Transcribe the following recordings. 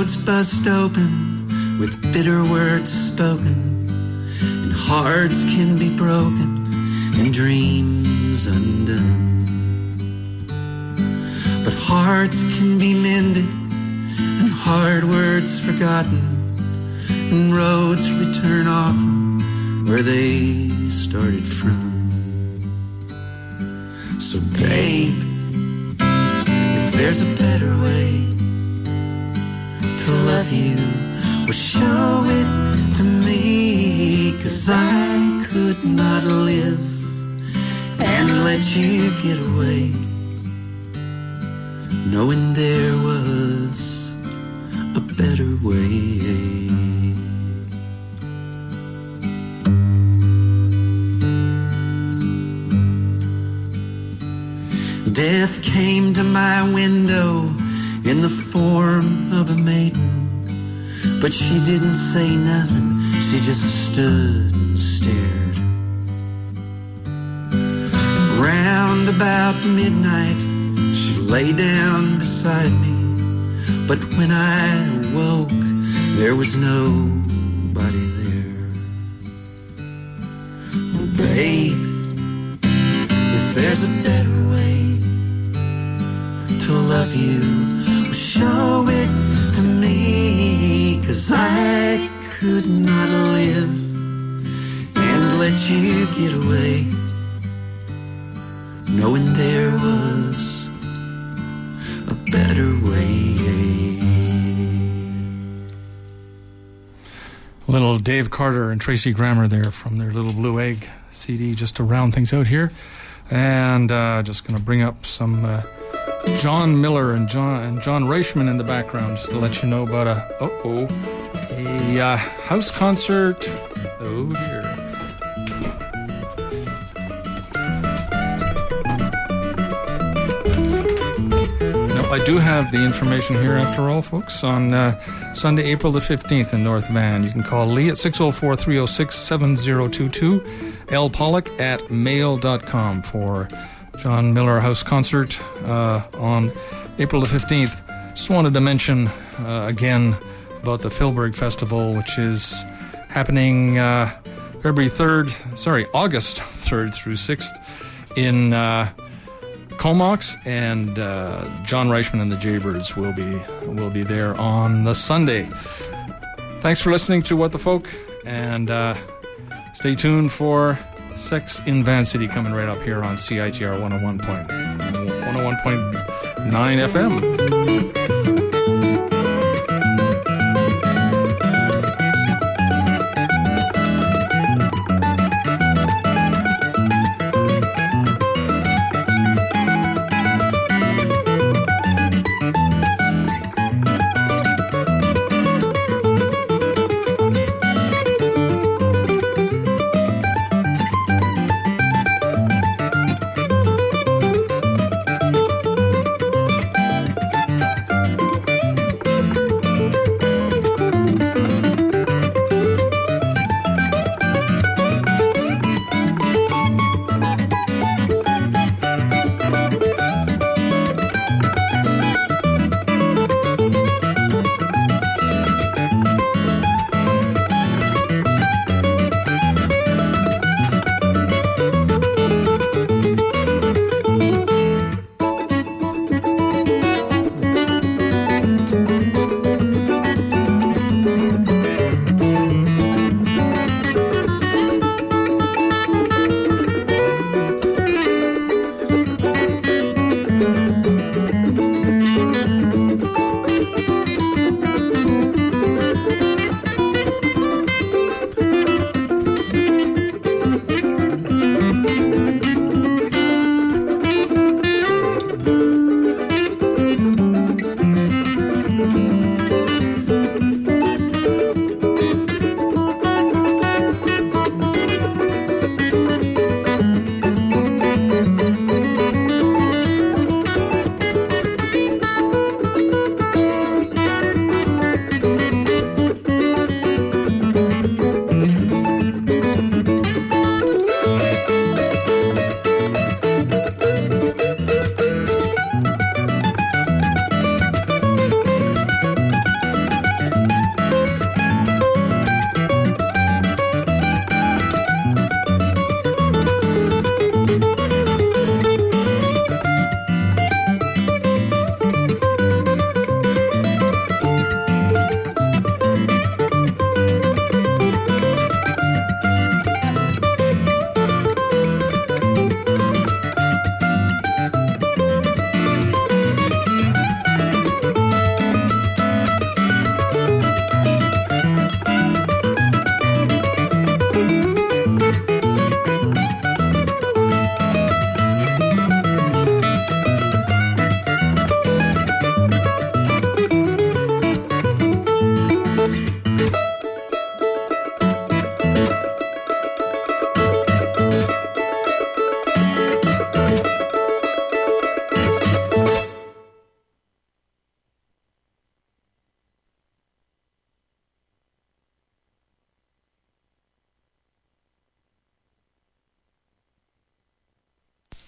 throats bust open with bitter words spoken, and hearts can be broken and dreams undone. But hearts can be mended and hard words forgotten, and roads return often where they started from. So babe, if there's a better way to love you, well show it to me, 'cause I could not live and let you get away, knowing there was a better way. Death came to my window in the form of a maiden, but she didn't say nothing, she just stood and stared. Round about midnight, she lay down beside me, but when I woke, there was nobody there. Oh, babe, if there's a better way to love you, well, show it to me, 'cause I could not live and let you get away, knowing there was a better way. Little Dave Carter and Tracy Grammer there from their Little Blue Egg CD, just to round things out here. And just going to bring up some John Miller and John Reichman in the background, just to let you know about a house concert. Oh dear. I do have the information here after all, folks, on Sunday, April the 15th in North Van. You can call Lee at 604-306-7022, L. Pollock at mail.com for John Miller House Concert on April the 15th. Just wanted to mention again about the Philburg Festival, which is happening August 3rd through 6th in Comox, and John Reichman and the Jaybirds will be there on the Sunday. Thanks for listening to What the Folk, and stay tuned for Sex in Van City coming right up here on CITR 101.9 FM.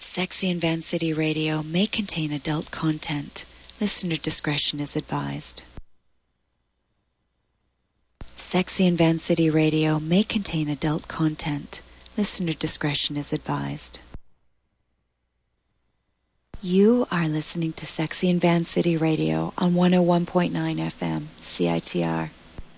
Sexy and Van City Radio may contain adult content. Listener discretion is advised. Sexy and Van City Radio may contain adult content. Listener discretion is advised. You are listening to Sexy and Van City Radio on 101.9 FM, CITR.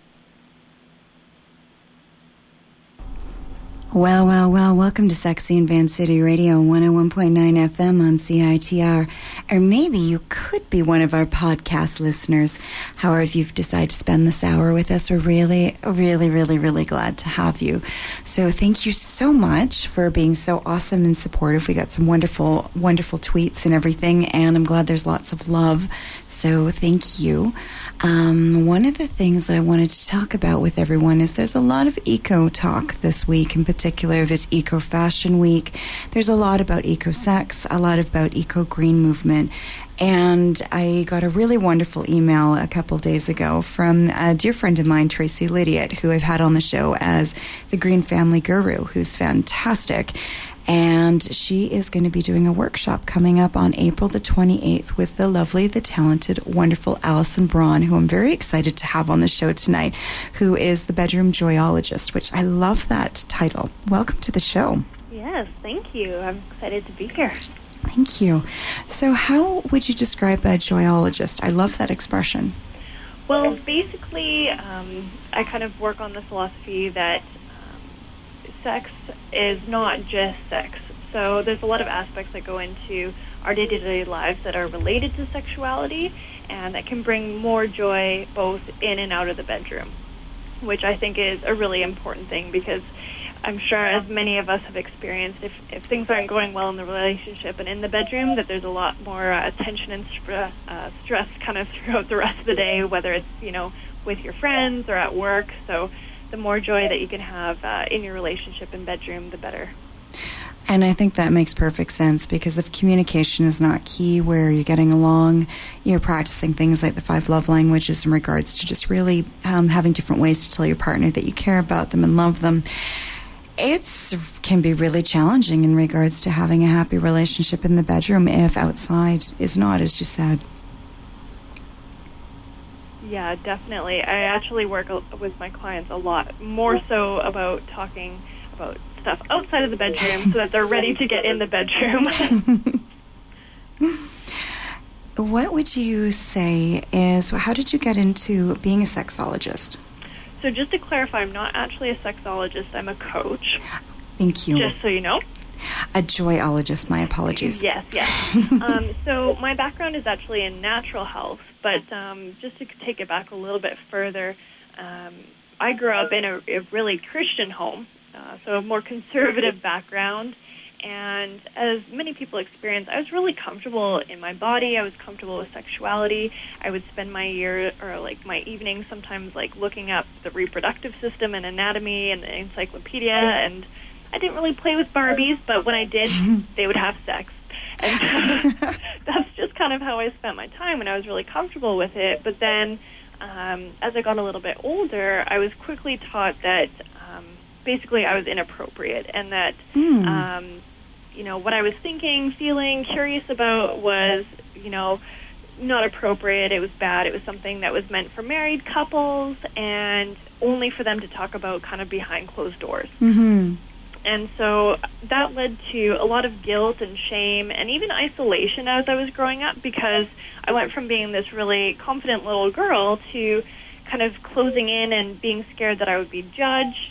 Well, welcome to Sexy and Van City Radio, 101.9 FM on CITR. Or maybe you could be one of our podcast listeners. However, if you've decided to spend this hour with us, we're really glad to have you. So thank you so much for being so awesome and supportive. We got some wonderful tweets and everything, and I'm glad there's lots of love. So thank you. One of the things I wanted to talk about with everyone is there's a lot of eco talk this week. In particular, this Eco Fashion Week. There's a lot about eco-sex, a lot about eco-green movement. And I got a really wonderful email a couple days ago from a dear friend of mine, Tracy Lydiot, who I've had on the show as the Green Family Guru, who's fantastic. And she is going to be doing a workshop coming up on April the 28th with the lovely, the talented, wonderful Alison Braun, who I'm very excited to have on the show tonight, who is the Bedroom Joyologist, which I love that title. Welcome to the show. Yes, thank you. I'm excited to be here. Thank you. So how would you describe a joyologist? I love that expression. Well, basically, I kind of work on the philosophy that sex is not just sex. So there's a lot of aspects that go into our day-to-day lives that are related to sexuality and that can bring more joy both in and out of the bedroom, which I think is a really important thing because I'm sure as many of us have experienced, if things aren't going well in the relationship and in the bedroom, that there's a lot more tension and stress kind of throughout the rest of the day, whether it's, with your friends or at work. So the more joy that you can have in your relationship and bedroom, the better. And I think that makes perfect sense because if communication is not key, where you're getting along, you're practicing things like the 5 love languages in regards to just really having different ways to tell your partner that you care about them and love them. It can be really challenging in regards to having a happy relationship in the bedroom if outside is not, as you said. Yeah, definitely. I actually work with my clients a lot, more so about talking about stuff outside of the bedroom so that they're ready to get in the bedroom. What would you say is, how did you get into being a sexologist? So just to clarify, I'm not actually a sexologist, I'm a coach. Thank you. Just so you know. A joyologist, my apologies. Yes. So my background is actually in natural health, but just to take it back a little bit further, I grew up in a really Christian home, so a more conservative background, and as many people experience, I was really comfortable in my body, I was comfortable with sexuality. I would spend my my evenings sometimes looking up the reproductive system and anatomy and the encyclopedia, and I didn't really play with Barbies, but when I did, they would have sex. And that's just kind of how I spent my time, and I was really comfortable with it. But then as I got a little bit older, I was quickly taught that basically I was inappropriate and that, what I was thinking, feeling, curious about was, not appropriate. It was bad. It was something that was meant for married couples and only for them to talk about kind of behind closed doors. Mm-hmm. And so that led to a lot of guilt and shame and even isolation as I was growing up because I went from being this really confident little girl to kind of closing in and being scared that I would be judged,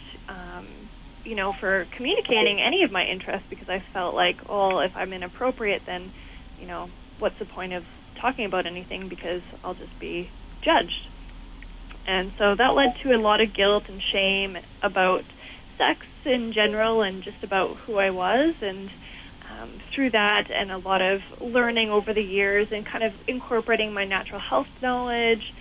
for communicating any of my interests because I felt like, if I'm inappropriate, then, what's the point of talking about anything because I'll just be judged. And so that led to a lot of guilt and shame about sex in general and just about who I was, and through that and a lot of learning over the years and kind of incorporating my natural health knowledge,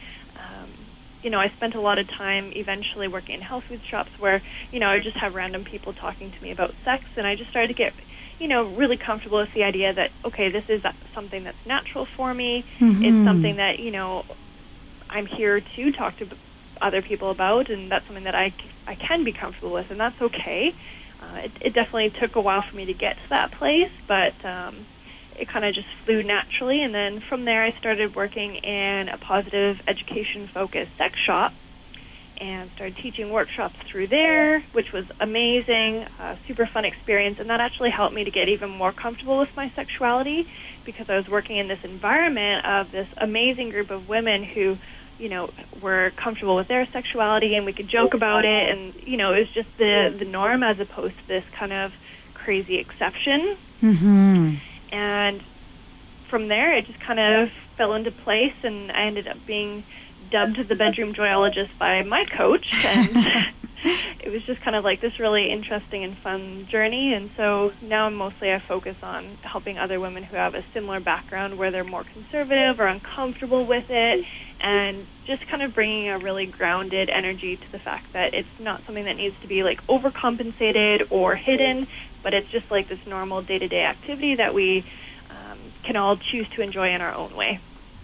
I spent a lot of time eventually working in health food shops where, I would just have random people talking to me about sex, and I just started to get, really comfortable with the idea that, okay, this is something that's natural for me. Mm-hmm. It's something that, I'm here to talk to other people about, and that's something that I can be comfortable with, and that's okay. It definitely took a while for me to get to that place, but it kind of just flew naturally. And then from there, I started working in a positive education-focused sex shop and started teaching workshops through there, which was amazing, super fun experience. And that actually helped me to get even more comfortable with my sexuality, because I was working in this environment of this amazing group of women who, you know, were comfortable with their sexuality, and we could joke about it, and, you know, it was just the norm as opposed to this kind of crazy exception. Mm-hmm. And from there, it just kind of fell into place, and I ended up being dubbed the bedroom joyologist by my coach, and it was just kind of like this really interesting and fun journey. And so now I focus on helping other women who have a similar background where they're more conservative or uncomfortable with it, and just kind of bringing a really grounded energy to the fact that it's not something that needs to be like overcompensated or hidden, but it's just like this normal day-to-day activity that we can all choose to enjoy in our own way.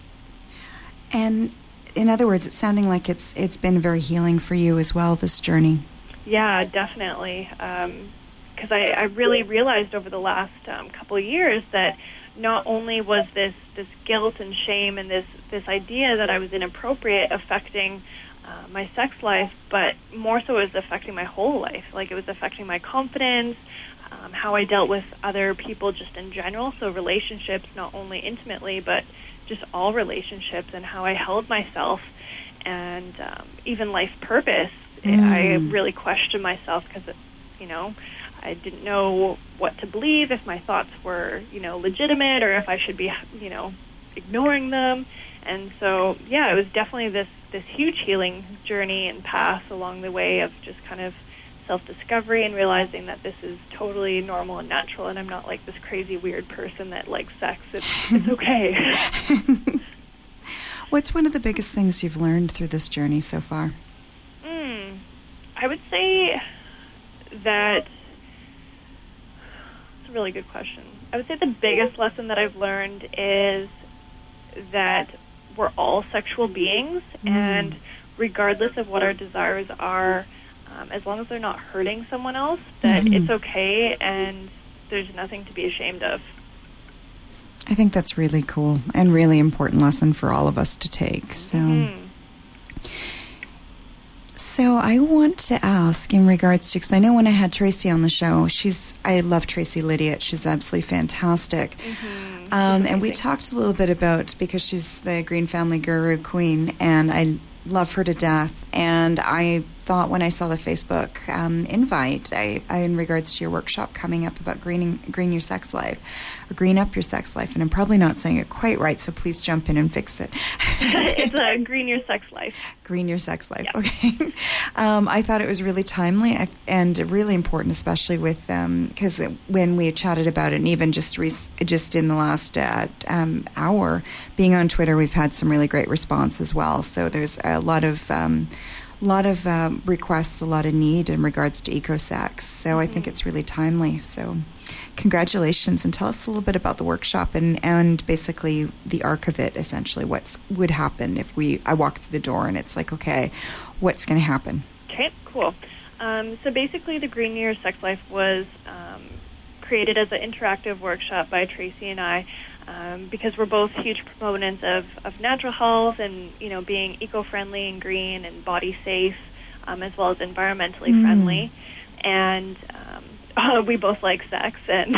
And in other words, it's sounding like it's been very healing for you as well, this journey. Yeah, definitely. Because I really realized over the last couple of years that not only was this guilt and shame and this idea that I was inappropriate affecting my sex life, but more so it was affecting my whole life. Like, it was affecting my confidence, how I dealt with other people just in general, so relationships, not only intimately, but just all relationships, and how I held myself, and even life purpose. I really questioned myself because, you know, I didn't know what to believe, if my thoughts were, you know, legitimate, or if I should be, you know, ignoring them. And so, yeah, it was definitely this huge healing journey and path along the way of just kind of self-discovery and realizing that this is totally normal and natural, and I'm not like this crazy weird person that likes sex. It's okay. What's one of the biggest things you've learned through this journey so far? I would say that it's a really good question. I would say the biggest lesson that I've learned is that we're all sexual beings, and regardless of what our desires are, as long as they're not hurting someone else, that it's okay, and there's nothing to be ashamed of. I think that's really cool and really important lesson for all of us to take. So I want to ask in regards to, because I know when I had Tracy on the show, I love Tracy Lydiot. She's absolutely fantastic. And we talked a little bit about, because she's the Green Family Guru Queen, and I love her to death. And I thought when I saw the Facebook invite, I in regards to your workshop coming up about green your sex life, or green up your sex life, and I'm probably not saying it quite right, so please jump in and fix it. It's a green your sex life. Green your sex life. Yeah. Okay. I thought it was really timely and really important, especially with because when we chatted about it, and even just in the last hour, being on Twitter, we've had some really great response as well. So there's a lot of requests, a lot of need in regards to eco-sex. So I think it's really timely. So congratulations, and tell us a little bit about the workshop and basically the arc of it, essentially. What would happen if I walk through the door and it's like, okay, what's going to happen? Okay, cool. So basically the Green Year Sex Life was created as an interactive workshop by Tracy and I, because we're both huge proponents of natural health and, you know, being eco-friendly and green and body safe, as well as environmentally friendly. And we both like sex, and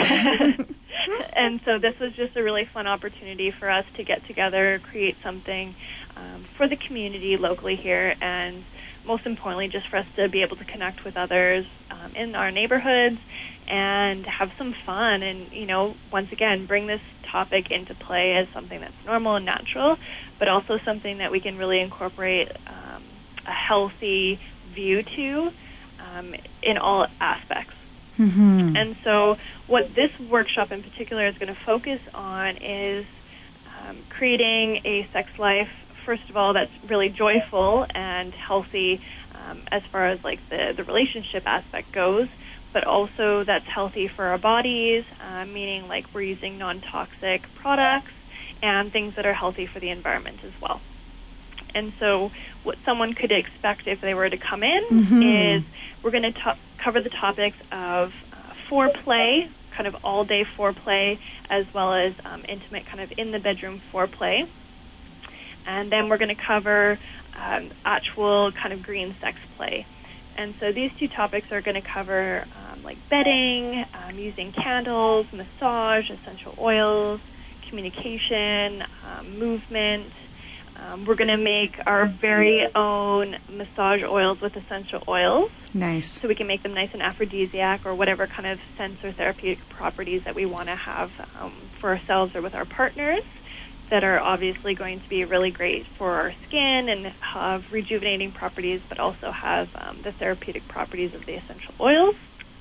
and so this was just a really fun opportunity for us to get together, create something for the community locally here, and most importantly, just for us to be able to connect with others in our neighborhoods and have some fun, and, you know, once again, bring this topic into play as something that's normal and natural, but also something that we can really incorporate a healthy view to in all aspects. And so what this workshop in particular is going to focus on is creating a sex life, first of all, that's really joyful and healthy as far as like the relationship aspect goes, but also that's healthy for our bodies, meaning like we're using non-toxic products and things that are healthy for the environment as well. And so what someone could expect if they were to come in is we're going to cover the topics of foreplay, kind of all-day foreplay, as well as intimate kind of in-the-bedroom foreplay. And then we're going to cover actual kind of green sex play. And so these two topics are going to cover like bedding, using candles, massage, essential oils, communication, movement. We're going to make our very own massage oils with essential oils. Nice. So we can make them nice and aphrodisiac, or whatever kind of sense or therapeutic properties that we want to have for ourselves or with our partners, that are obviously going to be really great for our skin and have rejuvenating properties, but also have the therapeutic properties of the essential oils.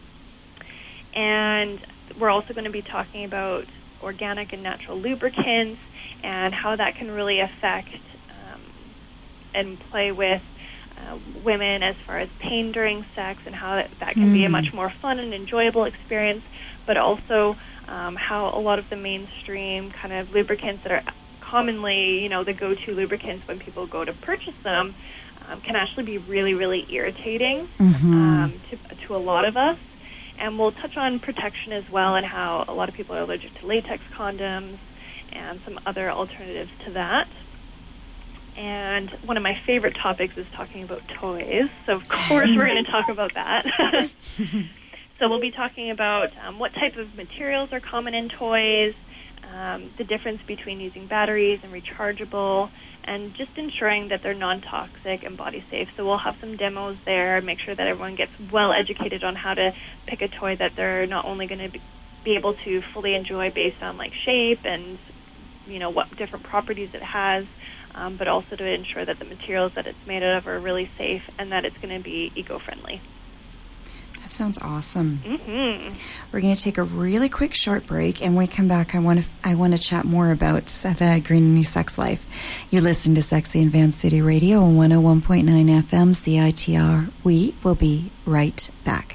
And we're also going to be talking about organic and natural lubricants and how that can really affect and play with women as far as pain during sex, and how that can be a much more fun and enjoyable experience, but also how a lot of the mainstream kind of lubricants that are commonly, you know, the go-to lubricants when people go to purchase them can actually be really, really irritating to a lot of us. And we'll touch on protection as well, and how a lot of people are allergic to latex condoms and some other alternatives to that. And one of my favorite topics is talking about toys. So, of course, we're going to talk about that. So we'll be talking about what type of materials are common in toys, the difference between using batteries and rechargeable, and just ensuring that they're non-toxic and body safe. So we'll have some demos there, make sure that everyone gets well educated on how to pick a toy that they're not only going to be able to fully enjoy based on like shape and, you know, what different properties it has, but also to ensure that the materials that it's made out of are really safe and that it's going to be eco-friendly. That sounds awesome. Mm-hmm. We're going to take a really quick short break, and when we come back, I want to chat more about the Green New Sex Life. You listen to Sexy in Van City Radio on 101.9 FM CITR. We will be right back.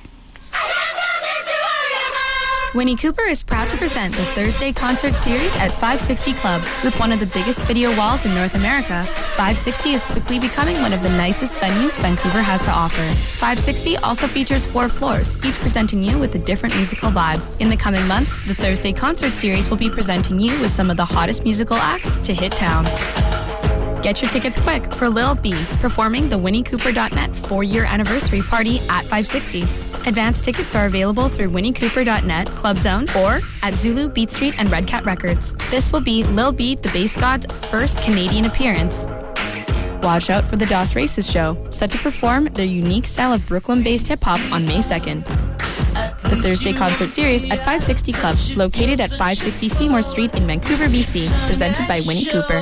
Winnie Cooper is proud to present the Thursday concert series at 560 Club. With one of the biggest video walls in North America, 560 is quickly becoming one of the nicest venues Vancouver has to offer. 560 also features 4 floors, each presenting you with a different musical vibe. In the coming months, the Thursday concert series will be presenting you with some of the hottest musical acts to hit town. Get your tickets quick for Lil B, performing the WinnieCooper.net 4-year anniversary party at 560. Advance tickets are available through WinnieCooper.net, Club Zone, or at Zulu, Beat Street, and Red Cat Records. This will be Lil B, the Bass God's first Canadian appearance. Watch out for the DOS Races show, set to perform their unique style of Brooklyn-based hip-hop on May 2nd. The Thursday concert series at 560 Club, located at 560 Seymour Street in Vancouver, BC, presented by Winnie Cooper.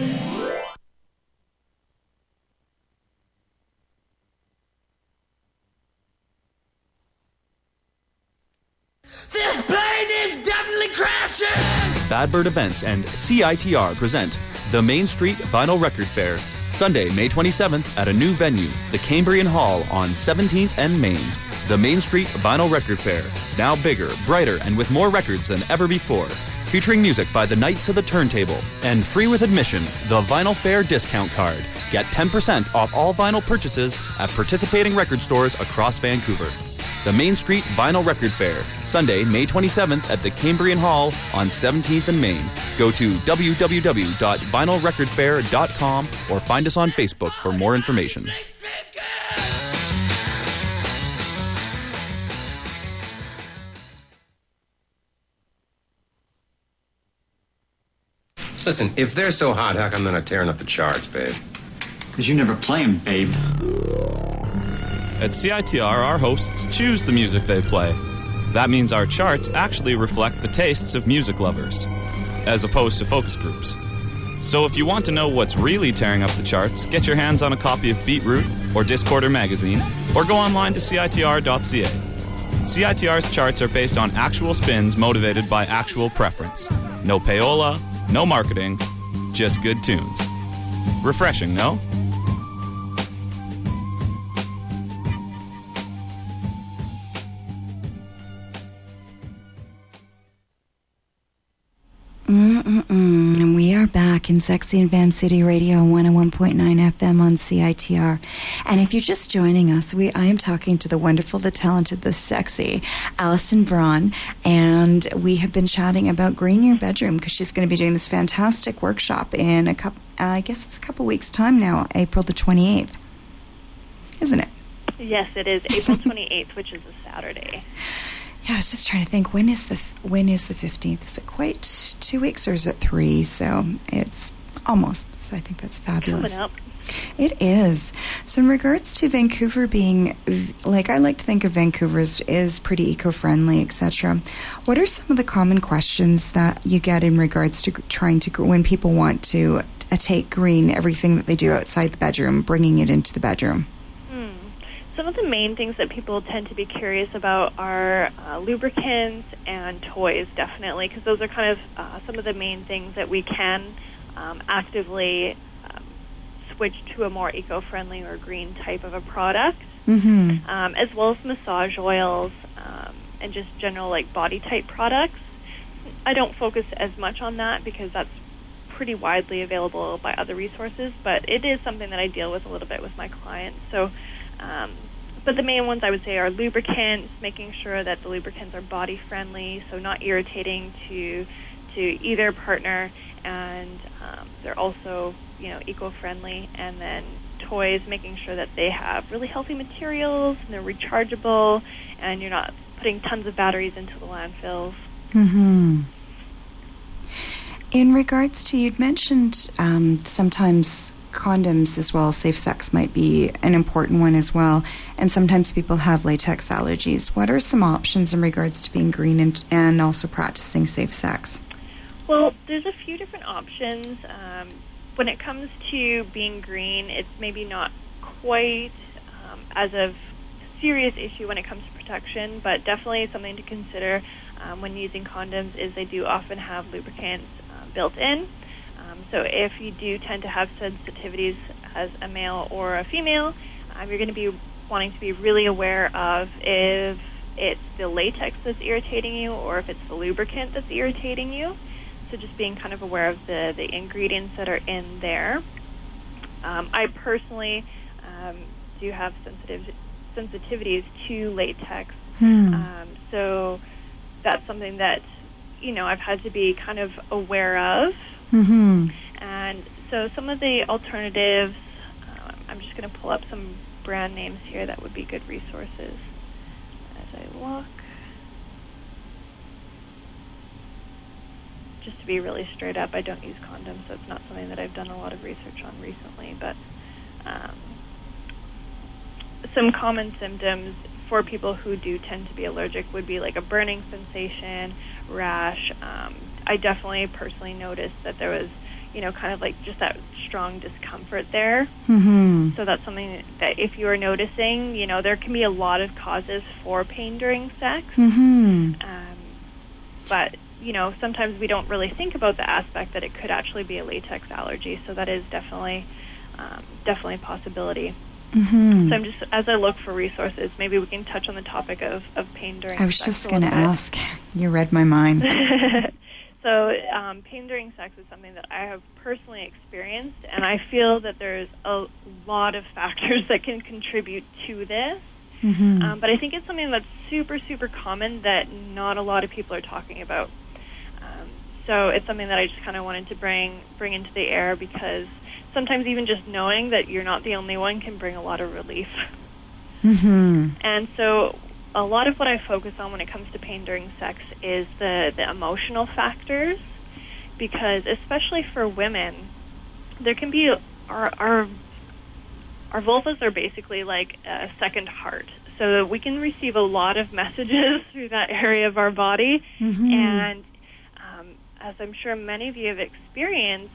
This plane is definitely crashing! Bad Bird Events and CITR present the Main Street Vinyl Record Fair, Sunday, May 27th at a new venue, the Cambrian Hall on 17th and Main. The Main Street Vinyl Record Fair, now bigger, brighter, and with more records than ever before. Featuring music by the Knights of the Turntable, and free with admission, the Vinyl Fair discount card. Get 10% off all vinyl purchases at participating record stores across Vancouver. The Main Street Vinyl Record Fair, Sunday, May 27th at the Cambrian Hall on 17th and Main. Go to www.vinylrecordfair.com or find us on Facebook for more information. Listen, if they're so hot, how come they're not tearing up the charts, babe? Because you never play them, babe. At CITR, our hosts choose the music they play. That means our charts actually reflect the tastes of music lovers, as opposed to focus groups. So if you want to know what's really tearing up the charts, get your hands on a copy of Beatroot or Discorder magazine, or go online to CITR.ca. CITR's charts are based on actual spins motivated by actual preference. No payola, no marketing, just good tunes. Refreshing, no? And we are back back in Sexy and Van City Radio 101.9 FM on CITR. And if you're just joining us, I am talking to the wonderful, the talented, the sexy Alison Braun. And we have been chatting about green your bedroom because she's going to be doing this fantastic workshop in I guess it's a couple weeks' time now, April the 28th. Isn't it? Yes, it is April 28th, which is a Saturday. Yeah, I was just trying to think, when is the 15th? Is it quite 2 weeks or is it 3? So it's almost. So I think that's fabulous. Coming up. It is. So in regards to Vancouver being, like, I like to think of Vancouver as pretty eco-friendly, etc. What are some of the common questions that you get in regards to trying to, when people want to take green everything that they do outside the bedroom, bringing it into the bedroom? Some of the main things that people tend to be curious about are lubricants and toys, definitely, because those are kind of some of the main things that we can actively switch to a more eco-friendly or green type of a product, as well as massage oils and just general like body type products. I don't focus as much on that because that's pretty widely available by other resources, but it is something that I deal with a little bit with my clients. So. But the main ones I would say are lubricants, making sure that the lubricants are body friendly, so not irritating to either partner, and they're also eco-friendly. And then toys, making sure that they have really healthy materials and they're rechargeable, and you're not putting tons of batteries into the landfills. In regards to, you'd mentioned sometimes condoms as well, safe sex might be an important one as well, and sometimes people have latex allergies. What are some options in regards to being green and also practicing safe sex? Well, there's a few different options. When it comes to being green, it's maybe not quite as a serious issue when it comes to protection, but definitely something to consider when using condoms is they do often have lubricants built in. So if you do tend to have sensitivities as a male or a female, you're going to be wanting to be really aware of if it's the latex that's irritating you or if it's the lubricant that's irritating you. So just being kind of aware of the ingredients that are in there. I personally do have sensitivities to latex. So that's something that, I've had to be kind of aware of. And so some of the alternatives, I'm just going to pull up some brand names here that would be good resources as I look. Just to be really straight up, I don't use condoms, so it's not something that I've done a lot of research on recently, but some common symptoms for people who do tend to be allergic would be like a burning sensation, rash. I definitely personally noticed that there was, kind of like just that strong discomfort there. So that's something that if you are noticing, there can be a lot of causes for pain during sex. But, sometimes we don't really think about the aspect that it could actually be a latex allergy. So that is definitely a possibility. So I'm just, as I look for resources, maybe we can touch on the topic of pain during sex. I was just going to ask. You read my mind. So pain during sex is something that I have personally experienced, and I feel that there's a lot of factors that can contribute to this. But I think it's something that's super, super common that not a lot of people are talking about. So it's something that I just kind of wanted to bring into the air, because sometimes even just knowing that you're not the only one can bring a lot of relief. And so a lot of what I focus on when it comes to pain during sex is the emotional factors, because especially for women, there can be our vulvas are basically like a second heart. So we can receive a lot of messages through that area of our body. And as I'm sure many of you have experienced,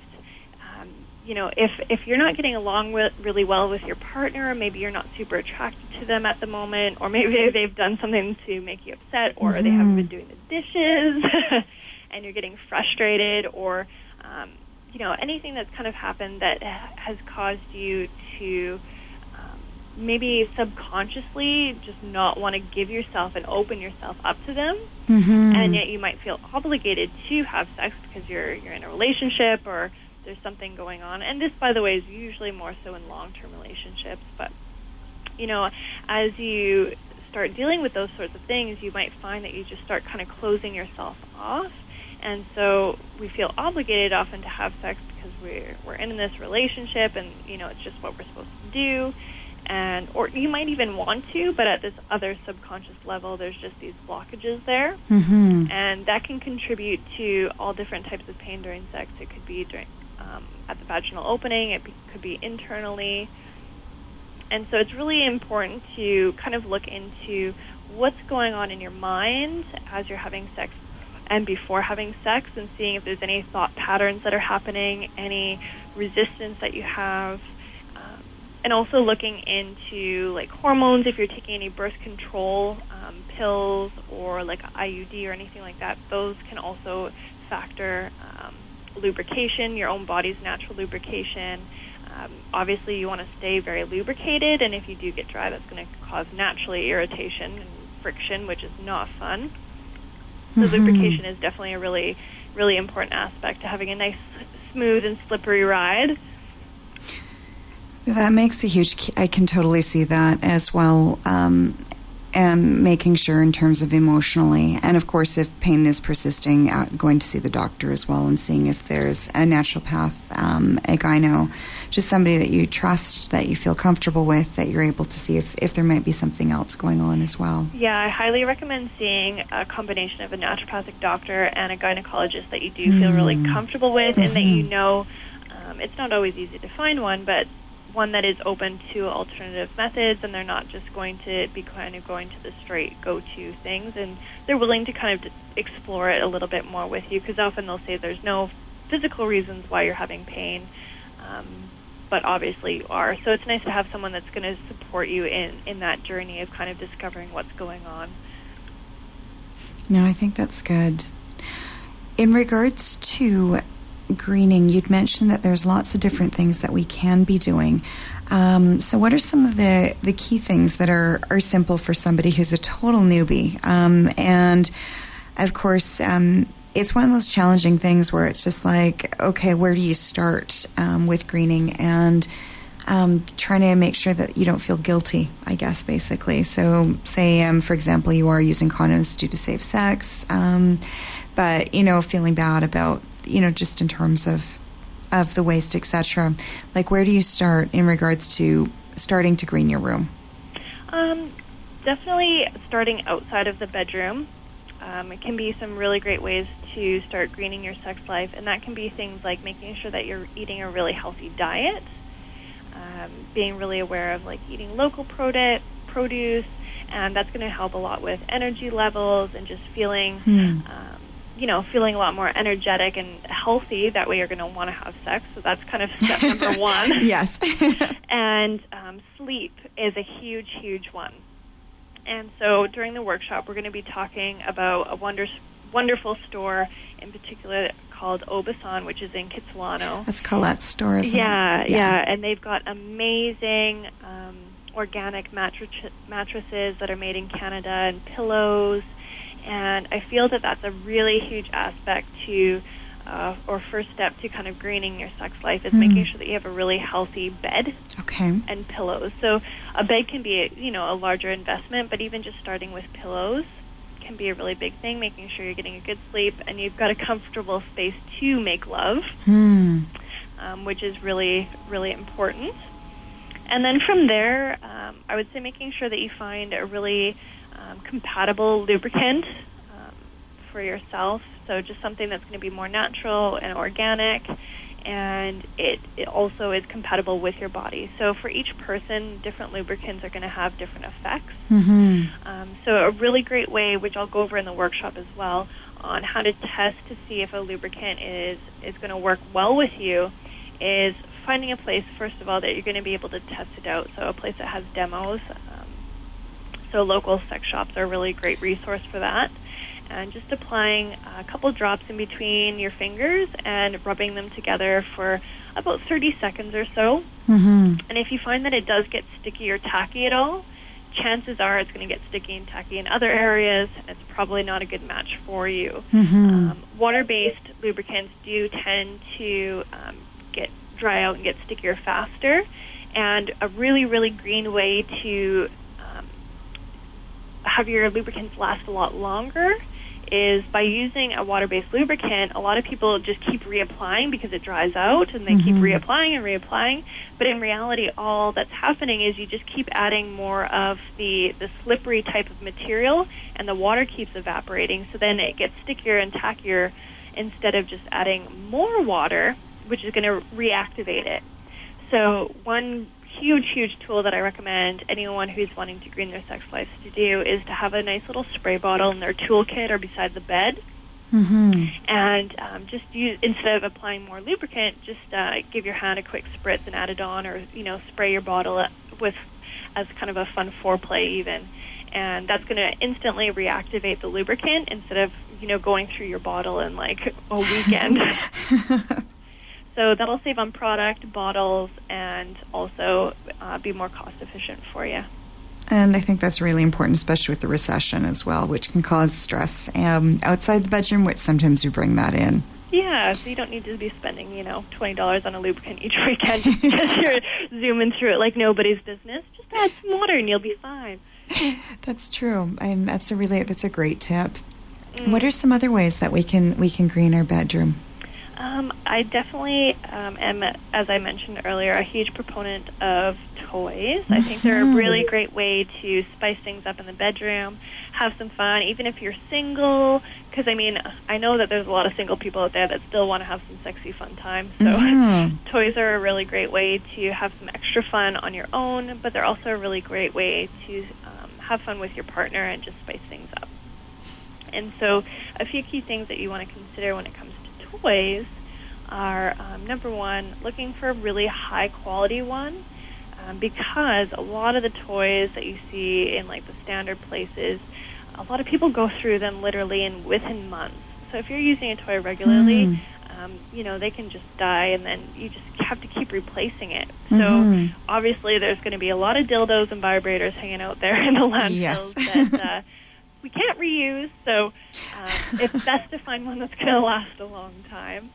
if you're not getting along really well with your partner, maybe you're not super attracted to them at the moment, or maybe they've done something to make you upset, or they haven't been doing the dishes, and you're getting frustrated, or anything that's kind of happened that has caused you to maybe subconsciously just not want to give yourself and open yourself up to them, and yet you might feel obligated to have sex because you're in a relationship, or there's something going on. And this, by the way, is usually more so in long-term relationships. But, as you start dealing with those sorts of things, you might find that you just start kind of closing yourself off. And so we feel obligated often to have sex because we're in this relationship, and, it's just what we're supposed to do. Or you might even want to, but at this other subconscious level, there's just these blockages there. Mm-hmm. And that can contribute to all different types of pain during sex. It could be at the vaginal opening. It could be internally. And so it's really important to kind of look into what's going on in your mind as you're having sex and before having sex, and seeing if there's any thought patterns that are happening, any resistance that you have. And also looking into like hormones, if you're taking any birth control pills or like an IUD or anything like that, those can also factor lubrication, your own body's natural lubrication. Obviously, you want to stay very lubricated, and if you do get dry, that's going to cause naturally irritation and friction, which is not fun. So lubrication is definitely a really, really important aspect to having a nice, smooth, and slippery ride. That makes a huge key. I can totally see that as well. And making sure in terms of emotionally. And of course, if pain is persisting, going to see the doctor as well and seeing if there's a naturopath, a gyno, just somebody that you trust, that you feel comfortable with, that you're able to see if there might be something else going on as well. Yeah, I highly recommend seeing a combination of a naturopathic doctor and a gynecologist that you do feel really comfortable with, and that it's not always easy to find one, but one that is open to alternative methods, and they're not just going to be kind of going to the straight go-to things, and they're willing to kind of explore it a little bit more with you, because often they'll say there's no physical reasons why you're having pain, but obviously you are. So it's nice to have someone that's going to support you in that journey of kind of discovering what's going on. No, I think that's good. In regards to greening, you'd mentioned that there's lots of different things that we can be doing. So what are some of the key things that are simple for somebody who's a total newbie? And of course, it's one of those challenging things where it's just like, okay, where do you start with greening? And trying to make sure that you don't feel guilty, I guess, basically. So say, for example, you are using condoms due to safe sex, but, feeling bad about just in terms of the waste, etc. Like, where do you start in regards to starting to green your room? Definitely starting outside of the bedroom. It can be some really great ways to start greening your sex life, and that can be things like making sure that you're eating a really healthy diet, being really aware of like eating local produce, and that's going to help a lot with energy levels and just feeling feeling a lot more energetic and healthy. That way you're going to want to have sex. So that's kind of step number one. Yes. And sleep is a huge, huge one. And so during the workshop, we're going to be talking about a wonderful store in particular called Obasan, which is in Kitsilano. That's Colette's store, isn't it? Yeah. And they've got amazing organic mattresses that are made in Canada, and pillows. And I feel that that's a really huge aspect to, or first step to kind of greening your sex life, is making sure that you have a really healthy bed and pillows. So a bed can be a larger investment, but even just starting with pillows can be a really big thing, making sure you're getting a good sleep and you've got a comfortable space to make love, which is really, really important. And then from there, I would say making sure that you find a really compatible lubricant for yourself. So just something that's going to be more natural and organic, and it also is compatible with your body. So for each person, different lubricants are going to have different effects. So a really great way, which I'll go over in the workshop as well, on how to test to see if a lubricant is going to work well with you, is finding a place, first of all, that you're going to be able to test it out. So a place that has demos. So local sex shops are a really great resource for that. And just applying a couple drops in between your fingers and rubbing them together for about 30 seconds or so. And if you find that it does get sticky or tacky at all, chances are it's going to get sticky and tacky in other areas, and it's probably not a good match for you. Water-based lubricants do tend to dry out and get stickier faster. And a really, really green way to have your lubricants last a lot longer is by using a water-based lubricant. A lot of people just keep reapplying because it dries out, and they keep reapplying and reapplying. But in reality, all that's happening is you just keep adding more of the slippery type of material, and the water keeps evaporating. So then it gets stickier and tackier instead of just adding more water, which is going to reactivate it. So one huge tool that I recommend anyone who's wanting to green their sex lives to do is to have a nice little spray bottle in their toolkit or beside the bed. And just use, instead of applying more lubricant, just give your hand a quick spritz and add it on, or spray your bottle with as kind of a fun foreplay even. And that's going to instantly reactivate the lubricant instead of going through your bottle in like a weekend. So that'll save on product, bottles, and also be more cost-efficient for you. And I think that's really important, especially with the recession as well, which can cause stress outside the bedroom, which sometimes we bring that in. Yeah, so you don't need to be spending, $20 on a lubricant each weekend because you're zooming through it like nobody's business. Just add some water and you'll be fine. That's true, and that's a great tip. What are some other ways that we can green our bedroom? I definitely am, as I mentioned earlier, a huge proponent of toys. I think they're a really great way to spice things up in the bedroom, have some fun, even if you're single, because, I know that there's a lot of single people out there that still want to have some sexy fun time, so toys are a really great way to have some extra fun on your own, but they're also a really great way to have fun with your partner and just spice things up. And so a few key things that you want to consider when it comes to toys are, number one, looking for a really high-quality one, because a lot of the toys that you see in, like, the standard places, a lot of people go through them literally within months. So if you're using a toy regularly, they can just die, and then you just have to keep replacing it. So obviously there's going to be a lot of dildos and vibrators hanging out there in the landfills that we can't reuse, so it's best to find one that's going to last a long time.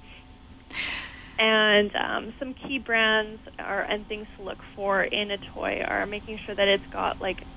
And some key brands and things to look for in a toy are making sure that it's got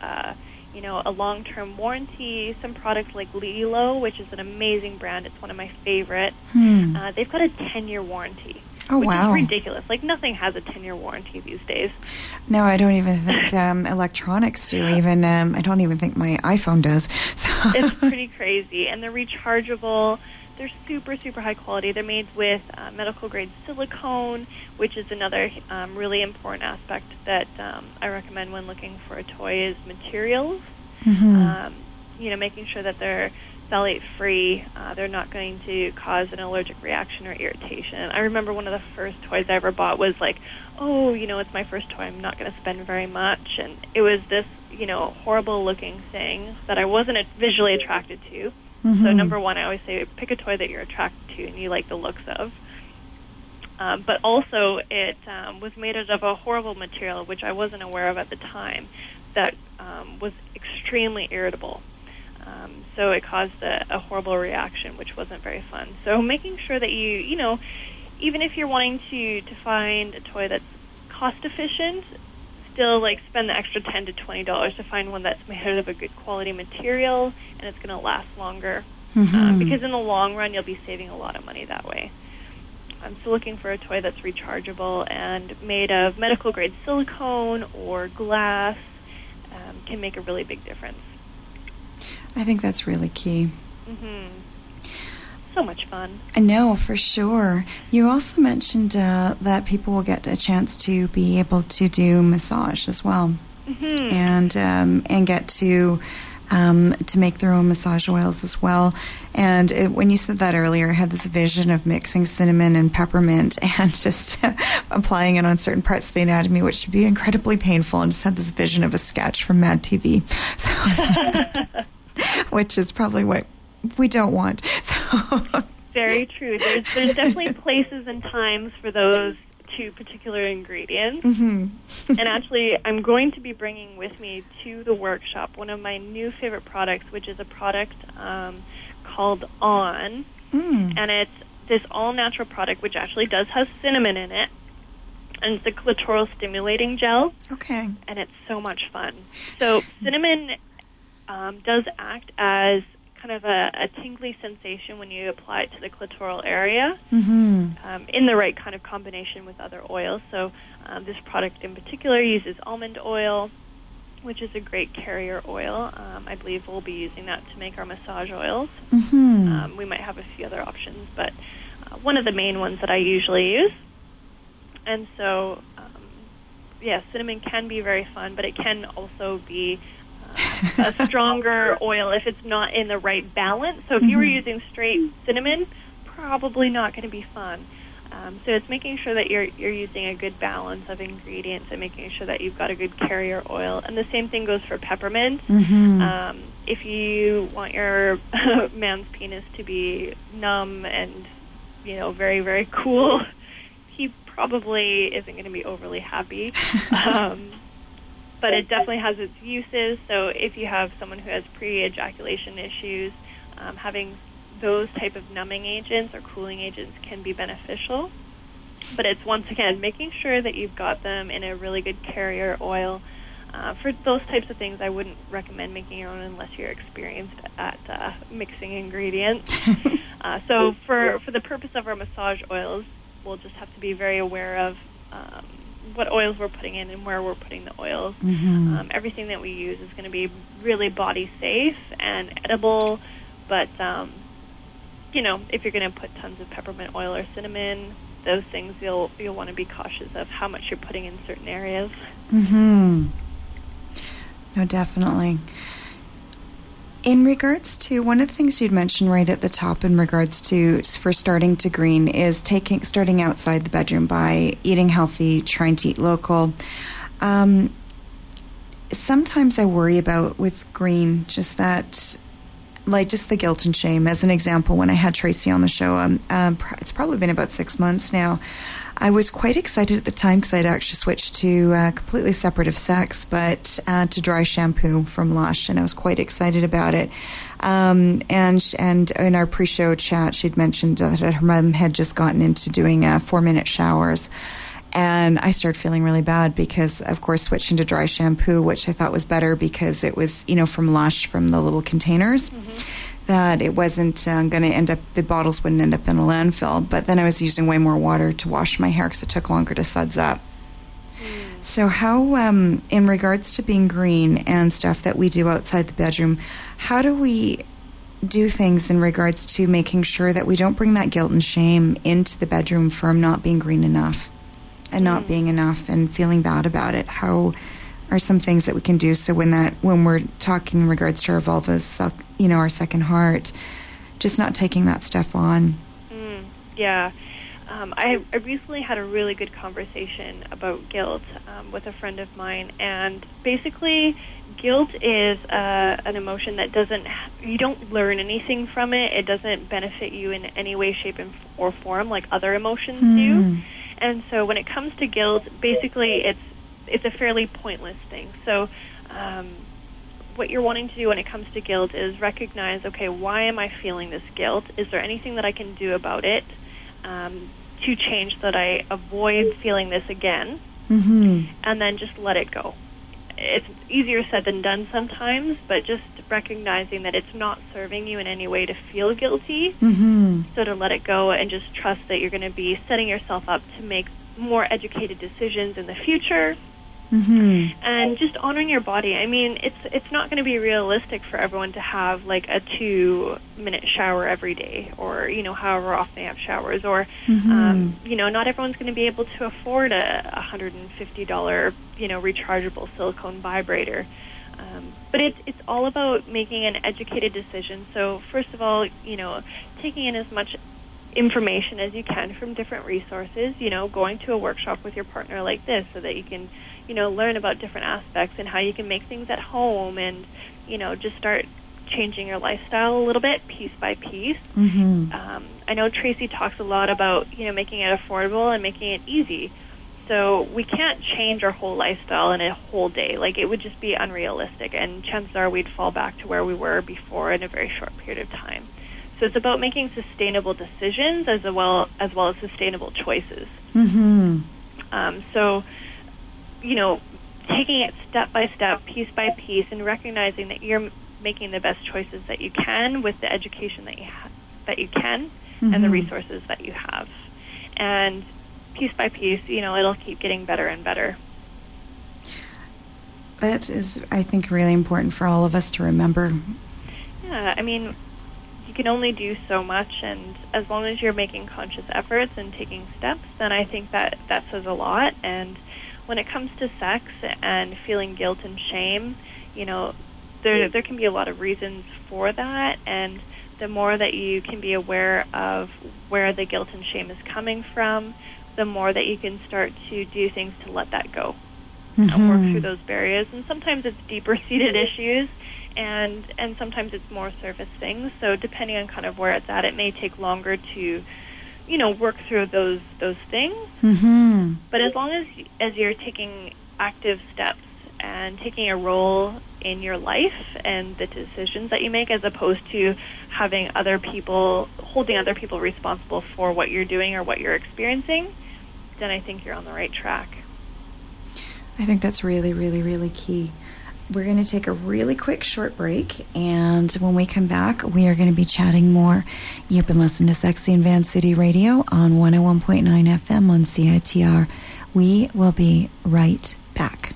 a long-term warranty. Some products like Lilo, which is an amazing brand, it's one of my favorite. They've got a 10-year warranty. Oh, which wow. is ridiculous. Like, nothing has a 10-year warranty these days. No, I don't even think electronics do. Even I don't even think my iPhone does. So. It's pretty crazy. And they're rechargeable. They're super, super high quality. They're made with medical-grade silicone, which is another really important aspect that I recommend when looking for a toy is materials. Making sure that they're phthalate-free. They're not going to cause an allergic reaction or irritation. I remember one of the first toys I ever bought was like, it's my first toy. I'm not going to spend very much. And it was this, horrible-looking thing that I wasn't visually attracted to. So number one, I always say pick a toy that you're attracted to and you like the looks of. But also it was made out of a horrible material, which I wasn't aware of at the time, that was extremely irritable. So it caused a horrible reaction, which wasn't very fun. So making sure that you even if you're wanting to find a toy that's cost efficient, still spend the extra $10 to $20 to find one that's made out of a good quality material and it's going to last longer. Because in the long run, you'll be saving a lot of money that way. I'm still looking for a toy that's rechargeable and made of medical-grade silicone or glass. Can make a really big difference. I think that's really key. So much fun. I know, for sure. You also mentioned that people will get a chance to be able to do massage as well, and get to make their own massage oils as well. And when you said that earlier, I had this vision of mixing cinnamon and peppermint and just applying it on certain parts of the anatomy, which would be incredibly painful, and just had this vision of a sketch from Mad TV, which is probably what we don't want. So. Very true. There's definitely places and times for those two particular ingredients. And actually, I'm going to be bringing with me to the workshop one of my new favorite products, which is a product called On. And it's this all-natural product, which actually does have cinnamon in it, and it's a clitoral stimulating gel. Okay. And it's so much fun. So cinnamon does act as kind of a tingly sensation when you apply it to the clitoral area, in the right kind of combination with other oils. So this product in particular uses almond oil, which is a great carrier oil. I believe we'll be using that to make our massage oils. We might have a few other options, but one of the main ones that I usually use. And so, cinnamon can be very fun, but it can also be a stronger oil if it's not in the right balance. So if you were using straight cinnamon, probably not going to be fun. So it's making sure that you're using a good balance of ingredients and making sure that you've got a good carrier oil. And the same thing goes for peppermint. If you want your man's penis to be numb and, very, very cool, he probably isn't going to be overly happy. But it definitely has its uses. So if you have someone who has pre-ejaculation issues, having those type of numbing agents or cooling agents can be beneficial. But it's, once again, making sure that you've got them in a really good carrier oil. For those types of things, I wouldn't recommend making your own unless you're experienced at mixing ingredients. So for the purpose of our massage oils, we'll just have to be very aware of what oils we're putting in and where we're putting the oils. Everything that we use is going to be really body safe and edible, but if you're going to put tons of peppermint oil or cinnamon, those things you'll want to be cautious of how much you're putting in certain areas. No, definitely. In regards to one of the things you'd mentioned right at the top in regards to for starting to green is starting outside the bedroom by eating healthy, trying to eat local. Sometimes I worry about with green just that, like just the guilt and shame. As an example, when I had Tracy on the show, it's probably been about 6 months now. I was quite excited at the time because I'd actually switched to completely separate of sex, but to dry shampoo from Lush, and I was quite excited about it. And in our pre-show chat, she'd mentioned that her mom had just gotten into doing 4-minute showers. And I started feeling really bad because, of course, switching to dry shampoo, which I thought was better because it was, from Lush, from the little containers, that it wasn't going to end up, the bottles wouldn't end up in a landfill. But then I was using way more water to wash my hair because it took longer to suds up. So how, in regards to being green and stuff that we do outside the bedroom, how do we do things in regards to making sure that we don't bring that guilt and shame into the bedroom from not being green enough and not being enough and feeling bad about it? How are some things that we can do so when we're talking in regards to our vulvas, our second heart, just not taking that stuff on? I recently had a really good conversation about guilt with a friend of mine, and basically guilt is an emotion that you don't learn anything from it. It doesn't benefit you in any way, shape, or form like other emotions do. And so when it comes to guilt, basically it's a fairly pointless thing. So what you're wanting to do when it comes to guilt is recognize, okay, why am I feeling this guilt? Is there anything that I can do about it to change so that I avoid feeling this again? And then just let it go. It's easier said than done sometimes, but just recognizing that it's not serving you in any way to feel guilty. So to let it go and just trust that you're going to be setting yourself up to make more educated decisions in the future. And just honoring your body. I mean, it's not going to be realistic for everyone to have like a 2-minute shower every day, or however often they have showers, or not everyone's going to be able to afford a $150 rechargeable silicone vibrator. But it's all about making an educated decision. So first of all, taking in as much information as you can from different resources, going to a workshop with your partner like this so that you can learn about different aspects and how you can make things at home, and just start changing your lifestyle a little bit piece by piece. I know Tracy talks a lot about making it affordable and making it easy. So we can't change our whole lifestyle in a whole day. Like, it would just be unrealistic, and chances are we'd fall back to where we were before in a very short period of time. So it's about making sustainable decisions as well as sustainable choices. Mm-hmm. So, taking it step by step, piece by piece, and recognizing that you're making the best choices that you can with the education that you can and the resources that you have. And piece by piece, it'll keep getting better and better. That is, I think, really important for all of us to remember. Yeah, I mean, you can only do so much, and as long as you're making conscious efforts and taking steps, then I think that says a lot. And when it comes to sex and feeling guilt and shame, there can be a lot of reasons for that, and the more that you can be aware of where the guilt and shame is coming from, the more that you can start to do things to let that go and work through those barriers. And sometimes it's deeper-seated issues, and sometimes it's more surface things. So depending on kind of where it's at, it may take longer to, work through those things. Mm-hmm. But as long as you're taking active steps and taking a role in your life and the decisions that you make, as opposed to holding other people responsible for what you're doing or what you're experiencing, then I think you're on the right track. I think that's really, really, really key. We're going to take a really quick short break, and when we come back, we are going to be chatting more. You've been listening to Sexy in Van City Radio on 101.9 FM on CITR. We will be right back.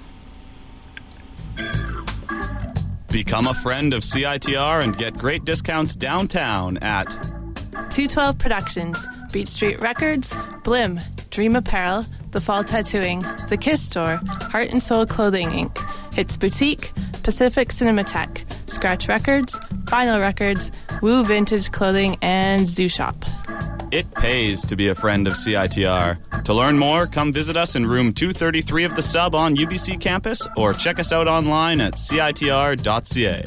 Become a friend of CITR and get great discounts downtown at 212 Productions, Beach Street Records, Blim, Dream Apparel, The Fall Tattooing, The Kiss Store, Heart and Soul Clothing Inc., Hits Boutique, Pacific Cinematheque, Scratch Records, Vinyl Records, Woo Vintage Clothing, and Zoo Shop. It pays to be a friend of CITR. To learn more, come visit us in room 233 of the Sub on UBC campus or check us out online at citr.ca.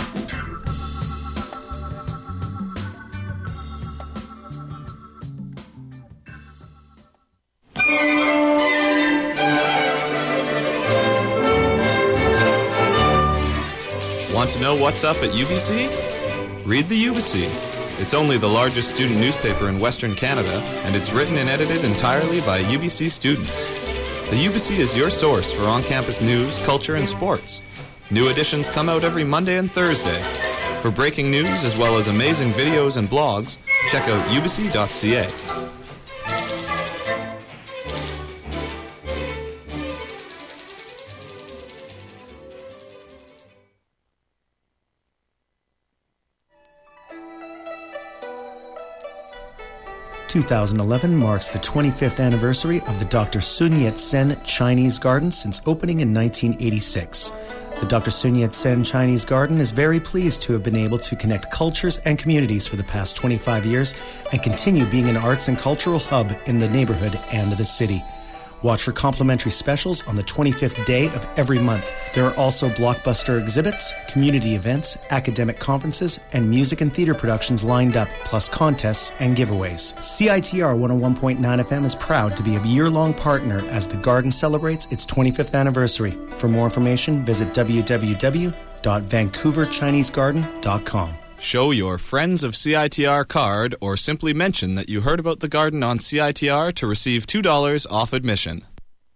Want to know what's up at UBC? Read the UBC. It's only the largest student newspaper in Western Canada, and it's written and edited entirely by UBC students. The UBC is your source for on-campus news, culture, and sports. New editions come out every Monday and Thursday. For breaking news as well as amazing videos and blogs, check out ubc.ca. 2011 marks the 25th anniversary of the Dr. Sun Yat-sen Chinese Garden since opening in 1986. The Dr. Sun Yat-sen Chinese Garden is very pleased to have been able to connect cultures and communities for the past 25 years and continue being an arts and cultural hub in the neighborhood and the city. Watch for complimentary specials on the 25th day of every month. There are also blockbuster exhibits, community events, academic conferences, and music and theater productions lined up, plus contests and giveaways. CITR 101.9 FM is proud to be a year-long partner as the garden celebrates its 25th anniversary. For more information, visit www.vancouverchinesegarden.com. Show your Friends of CITR card or simply mention that you heard about the garden on CITR to receive $2 off admission.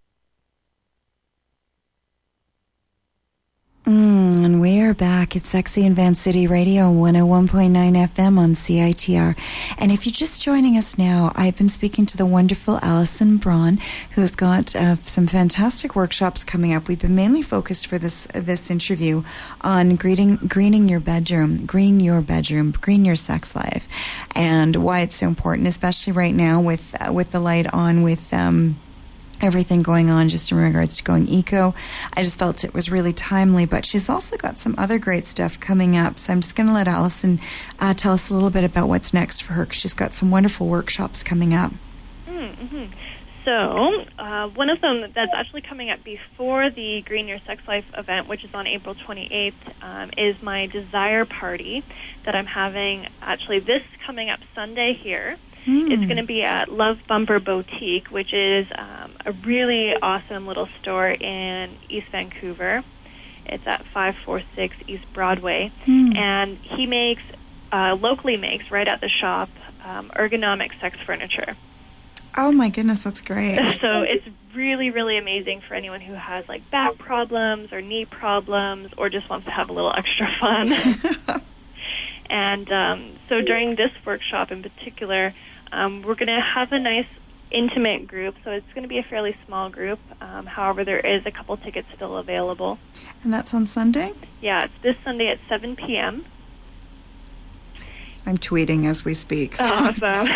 And we are back at Sexy in Van City Radio 101.9 FM on CITR. And if you're just joining us now, I've been speaking to the wonderful Alison Braun, who's got some fantastic workshops coming up. We've been mainly focused for this interview on greening your bedroom, green your sex life, and why it's so important, especially right now with the light on with everything going on just in regards to going eco. I just felt it was really timely, but she's also got some other great stuff coming up. So I'm just going to let Alison tell us a little bit about what's next for her, because she's got some wonderful workshops coming up. Mm-hmm. So one of them that's actually coming up before the Green Your Sex Life event, which is on April 28th, is my Desire Party that I'm having actually this coming up Sunday here. It's going to be at Love Bumper Boutique, which is a really awesome little store in East Vancouver. It's at 546 East Broadway. And he makes locally makes right at the shop ergonomic sex furniture. Oh my goodness, that's great. So it's really, really amazing for anyone who has like back problems or knee problems or just wants to have a little extra fun. And so during this workshop in particular, we're going to have a nice intimate group. So it's going to be a fairly small group. However, there is a couple tickets still available. And that's on Sunday? Yeah, it's this Sunday at 7 p.m. I'm tweeting as we speak. So awesome.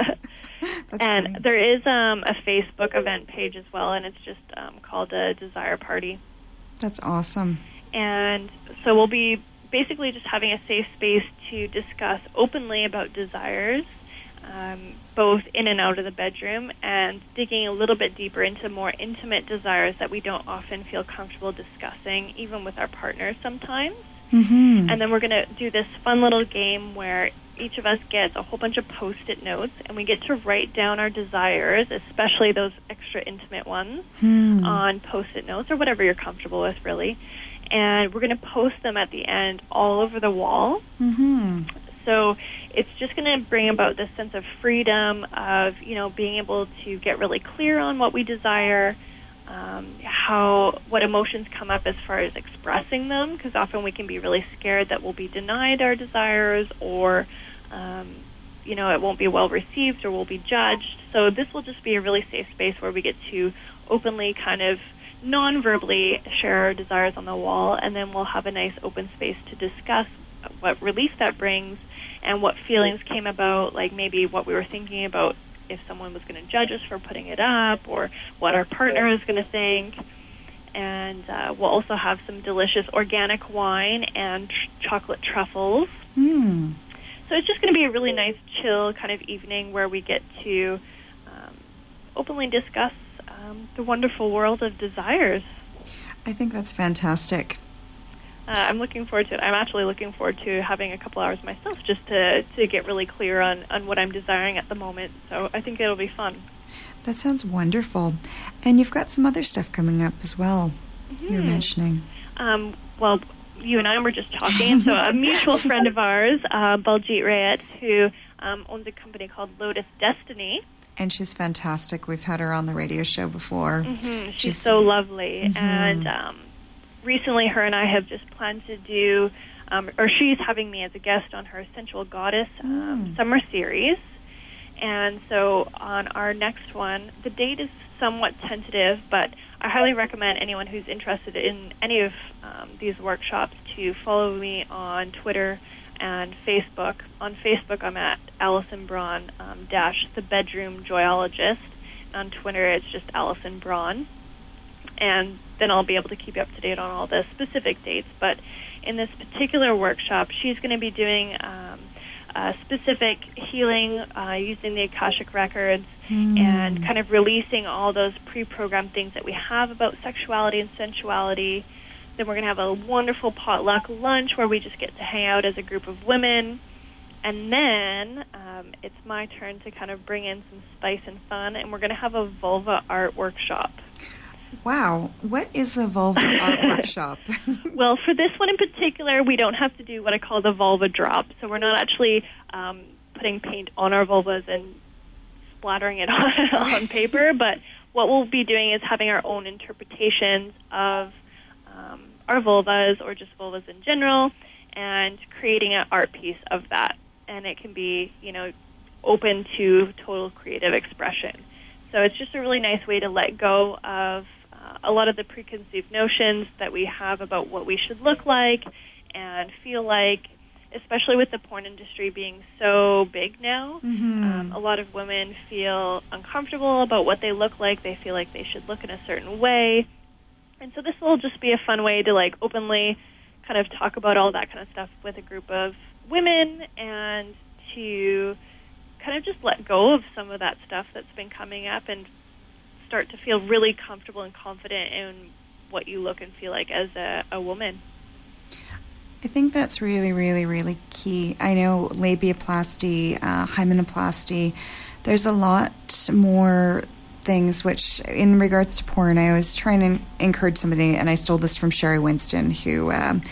And great. there is a Facebook event page as well, and it's just called a Desire Party. That's awesome. And so we'll be basically just having a safe space to discuss openly about desires, both in and out of the bedroom, and digging a little bit deeper into more intimate desires that we don't often feel comfortable discussing, even with our partners sometimes. Mm-hmm. And then we're going to do this fun little game where each of us gets a whole bunch of Post-it notes, and we get to write down our desires, especially those extra intimate ones, on Post-it notes, or whatever you're comfortable with, really. And we're going to post them at the end all over the wall. Mm-hmm. So it's just going to bring about this sense of freedom of, being able to get really clear on what we desire, what emotions come up as far as expressing them, because often we can be really scared that we'll be denied our desires, or it won't be well received, or we'll be judged. So this will just be a really safe space where we get to openly kind of non-verbally share our desires on the wall, and then we'll have a nice open space to discuss what relief that brings and what feelings came about, like maybe what we were thinking about if someone was going to judge us for putting it up, or what our partner is going to think. And we'll also have some delicious organic wine and chocolate truffles. So it's just going to be a really nice, chill kind of evening where we get to openly discuss the wonderful world of desires. I think that's fantastic. I'm looking forward to it. I'm actually looking forward to having a couple hours myself just to get really clear on what I'm desiring at the moment. So I think it'll be fun. That sounds wonderful. And you've got some other stuff coming up as well, you're mentioning. Well, you and I were just talking. So a mutual friend of ours, Baljeet Rayet, who owns a company called Lotus Destiny. And she's fantastic. We've had her on the radio show before. Mm-hmm. She's so lovely. And recently her and I have just planned to do, or she's having me as a guest on her Sensual Goddess summer series. And so on our next one, the date is somewhat tentative, but I highly recommend anyone who's interested in any of these workshops to follow me on Twitter and Facebook. On Facebook, I'm at Alison Braun -- the Bedroom Joyologist. On Twitter, it's just Alison Braun. And then I'll be able to keep you up to date on all the specific dates. But in this particular workshop, she's going to be doing specific healing using the Akashic Records and kind of releasing all those pre-programmed things that we have about sexuality and sensuality. Then we're going to have a wonderful potluck lunch where we just get to hang out as a group of women. And then it's my turn to kind of bring in some spice and fun, and we're going to have a vulva art workshop. Wow. What is the vulva art workshop? Well, for this one in particular, we don't have to do what I call the vulva drop. So we're not actually putting paint on our vulvas and splattering it on paper, but what we'll be doing is having our own interpretations of our vulvas, or just vulvas in general, and creating an art piece of that. And it can be, open to total creative expression. So it's just a really nice way to let go of a lot of the preconceived notions that we have about what we should look like and feel like, especially with the porn industry being so big now. A lot of women feel uncomfortable about what they look like. They feel like they should look in a certain way. And so this will just be a fun way to openly kind of talk about all that kind of stuff with a group of women, and to kind of just let go of some of that stuff that's been coming up and start to feel really comfortable and confident in what you look and feel like as a woman. I think that's really, really, really key. I know labiaplasty, hymenoplasty, there's a lot more things which, in regards to porn, I was trying to encourage somebody, and I stole this from Sherry Winston, who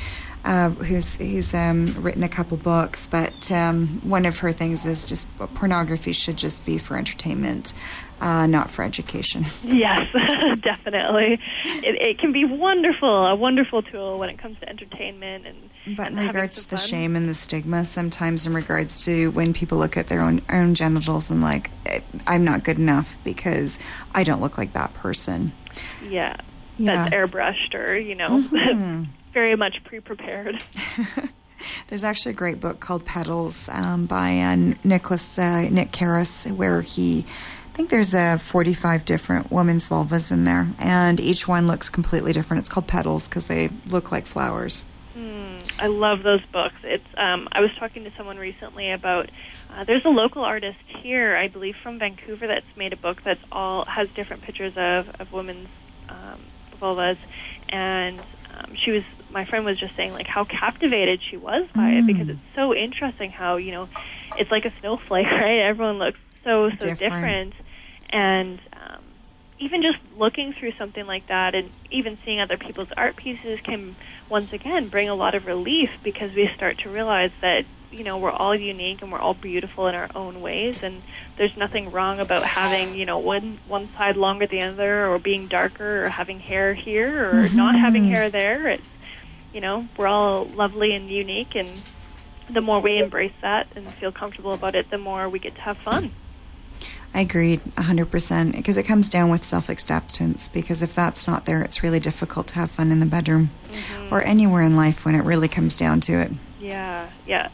who's written a couple books, but one of her things is just pornography should just be for entertainment, not for education. Yes, definitely. It can be a wonderful tool when it comes to entertainment But in regards to the shame and the stigma, sometimes in regards to when people look at their own genitals and like, I'm not good enough because I don't look like that person. Yeah. That's airbrushed or, very much pre-prepared. There's actually a great book called Petals by Nick Karras, where I think there's 45 different women's vulvas in there, and each one looks completely different. It's called Petals because they look like flowers. I love those books. It's I was talking to someone recently about there's a local artist here, I believe from Vancouver, that's made a book that's has different pictures of women's vulvas, and my friend was just saying like how captivated she was by it, because it's so interesting how, it's like a snowflake, right? Everyone looks so different. And even just looking through something like that and even seeing other people's art pieces can once again bring a lot of relief, because we start to realize that, we're all unique and we're all beautiful in our own ways, and there's nothing wrong about having, one side longer than the other, or being darker, or having hair here, or not having hair there. It's, we're all lovely and unique, and the more we embrace that and feel comfortable about it, the more we get to have fun. I agreed 100%, because it comes down with self-acceptance, because if that's not there, it's really difficult to have fun in the bedroom or anywhere in life when it really comes down to it. Yeah.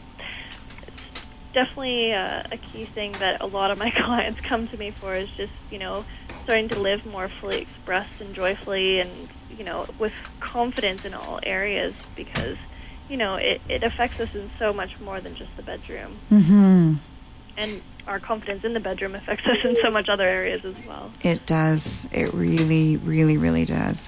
It's definitely a key thing that a lot of my clients come to me for, is just, starting to live more fully expressed and joyfully and, with confidence in all areas, because, it affects us in so much more than just the bedroom. And our confidence in the bedroom affects us in so much other areas as well. It does. It really, really, really does.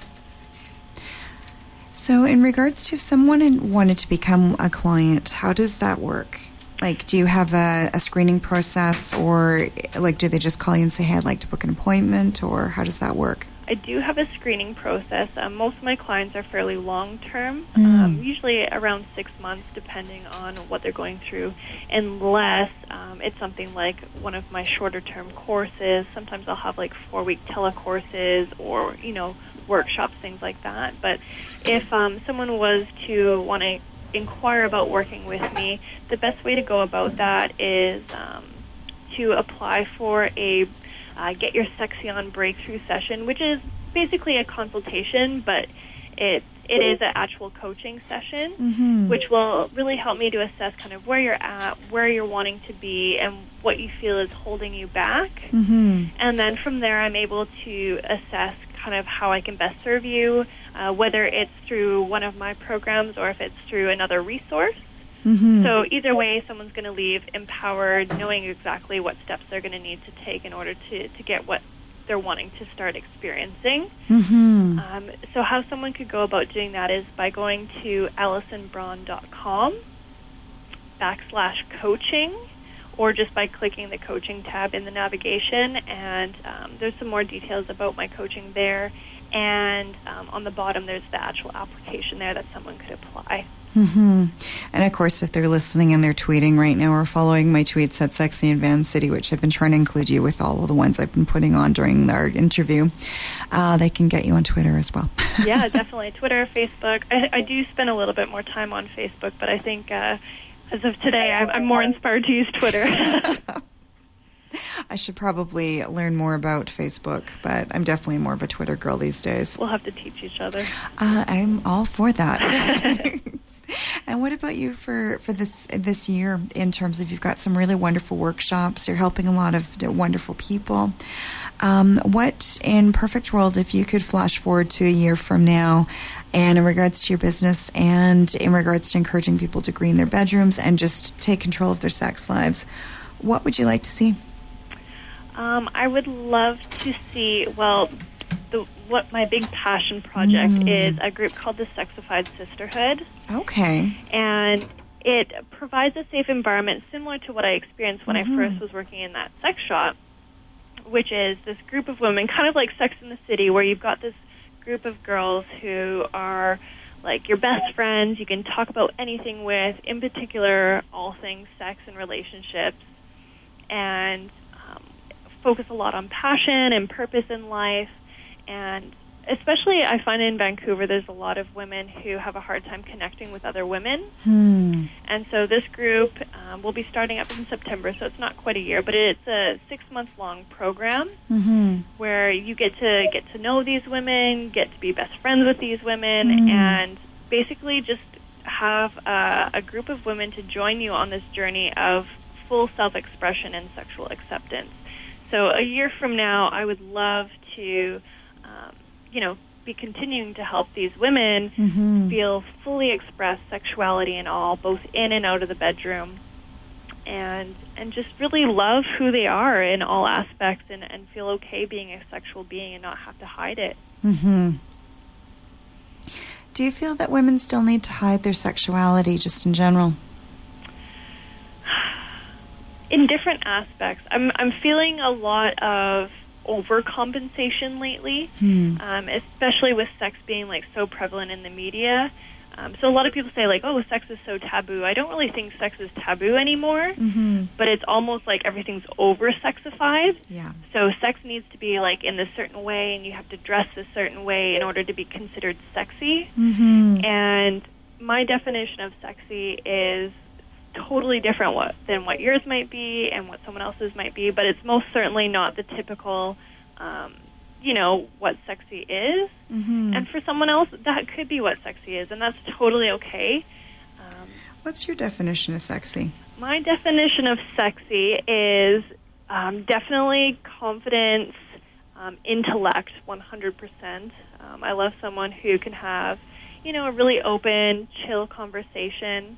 So in regards to if someone wanted to become a client, how does that work? Like, do you have a screening process, or like, do they just call you and say, hey, I'd like to book an appointment, or how does that work? I do have a screening process. Most of my clients are fairly long-term, usually around 6 months, depending on what they're going through, unless it's something like one of my shorter-term courses. Sometimes I'll have like 4-week telecourses or, workshops, things like that. But if someone was to want to inquire about working with me, the best way to go about that is to apply for a Get Your Sexy On breakthrough session, which is basically a consultation, but it is an actual coaching session, which will really help me to assess kind of where you're at, where you're wanting to be, and what you feel is holding you back. And then from there, I'm able to assess kind of how I can best serve you, whether it's through one of my programs or if it's through another resource. So either way, someone's going to leave empowered, knowing exactly what steps they're going to need to take in order to get what they're wanting to start experiencing. So how someone could go about doing that is by going to AlisonBraun.com/coaching, or just by clicking the coaching tab in the navigation, and there's some more details about my coaching there. And on the bottom, there's the actual application there that someone could apply. And of course, if they're listening and they're tweeting right now or following my tweets at Sexy in Van City, which I've been trying to include you with all of the ones I've been putting on during our interview, they can get you on Twitter as well. Yeah, definitely. Twitter, Facebook. I do spend a little bit more time on Facebook, but I think as of today, I'm more inspired to use Twitter. I should probably learn more about Facebook, but I'm definitely more of a Twitter girl these days. We'll have to teach each other. I'm all for that. And what about you for this year, in terms of, you've got some really wonderful workshops, you're helping a lot of wonderful people. What, in perfect world, if you could flash forward to a year from now, and in regards to your business and in regards to encouraging people to green their bedrooms and just take control of their sex lives, what would you like to see? I would love to see, what my big passion project is a group called the Sexified Sisterhood. Okay. And it provides a safe environment similar to what I experienced when I first was working in that sex shop, which is this group of women, kind of like Sex in the City, where you've got this group of girls who are like your best friends you can talk about anything with, in particular all things sex and relationships, and focus a lot on passion and purpose in life. And especially I find in Vancouver there's a lot of women who have a hard time connecting with other women. And so this group will be starting up in September, so it's not quite a year, but it's a 6-month-long program where you get to know these women, get to be best friends with these women, and basically just have a group of women to join you on this journey of full self-expression and sexual acceptance. So a year from now, I would love to, be continuing to help these women feel fully express sexuality and all, both in and out of the bedroom, and just really love who they are in all aspects, and feel okay being a sexual being and not have to hide it. Do you feel that women still need to hide their sexuality just in general? In different aspects. I'm feeling a lot of overcompensation lately, especially with sex being like so prevalent in the media. So a lot of people say like, oh, sex is so taboo. I don't really think sex is taboo anymore, but it's almost like everything's over-sexified. Yeah. So sex needs to be like in this certain way, and you have to dress a certain way in order to be considered sexy. And my definition of sexy is totally different than what yours might be and what someone else's might be, but it's most certainly not the typical, what sexy is. And for someone else, that could be what sexy is, and that's totally okay. What's your definition of sexy? My definition of sexy is definitely confidence, intellect, 100%. I love someone who can have, a really open, chill conversation.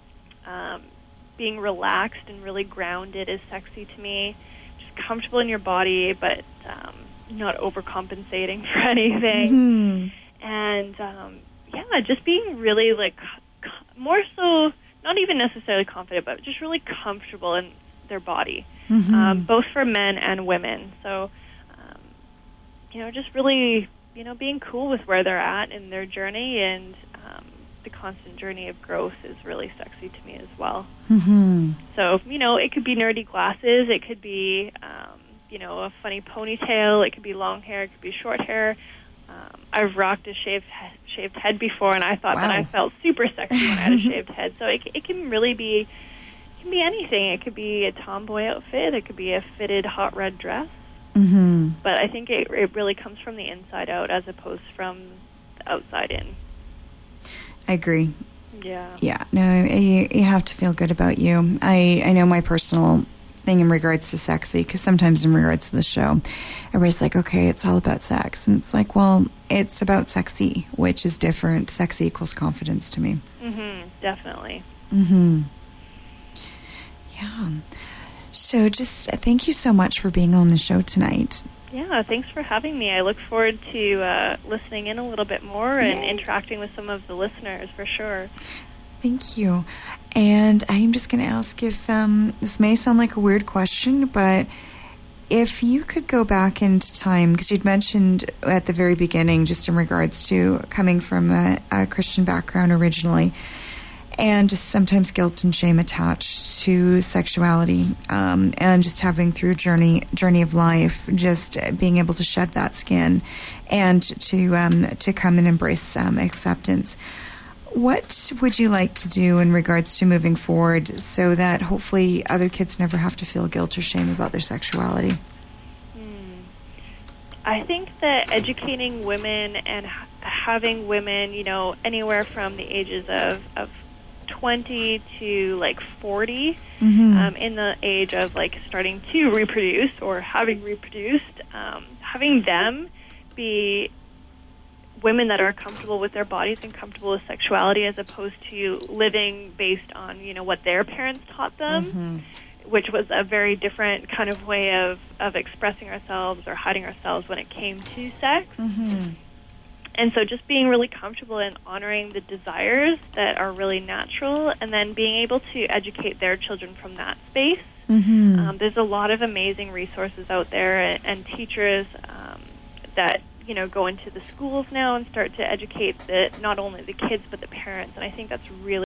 Being relaxed and really grounded is sexy to me. Just comfortable in your body, but not overcompensating for anything. And just being really like more so, not even necessarily confident, but just really comfortable in their body, both for men and women. So, just really, being cool with where they're at in their journey, and the constant journey of growth is really sexy to me as well. So, it could be nerdy glasses, it could be, a funny ponytail, it could be long hair, it could be short hair. I've rocked a shaved head before, and I thought that I felt super sexy when I had a shaved head. So it can really be, anything. It could be a tomboy outfit, it could be a fitted hot red dress. But I think it really comes from the inside out as opposed from the outside in. I agree. Yeah. Yeah. No, you have to feel good about you. I know my personal thing in regards to sexy, because sometimes in regards to the show, everybody's like, okay, it's all about sex. And it's like, well, it's about sexy, which is different. Sexy equals confidence to me. Definitely. Yeah. So just thank you so much for being on the show tonight. Yeah, thanks for having me. I look forward to listening in a little bit more and interacting with some of the listeners, for sure. Thank you. And I'm just going to ask if this may sound like a weird question, but if you could go back into time, because you'd mentioned at the very beginning, just in regards to coming from a Christian background originally, and just sometimes guilt and shame attached to sexuality, and just having through journey of life, just being able to shed that skin and to come and embrace acceptance. What would you like to do in regards to moving forward so that hopefully other kids never have to feel guilt or shame about their sexuality? I think that educating women and having women, anywhere from the ages of 20 to like 40, in the age of like starting to reproduce or having reproduced, having them be women that are comfortable with their bodies and comfortable with sexuality, as opposed to living based on what their parents taught them, which was a very different kind of way of expressing ourselves or hiding ourselves when it came to sex. And so just being really comfortable in honoring the desires that are really natural, and then being able to educate their children from that space. There's a lot of amazing resources out there, and teachers that go into the schools now and start to educate not only the kids but the parents. And I think that's really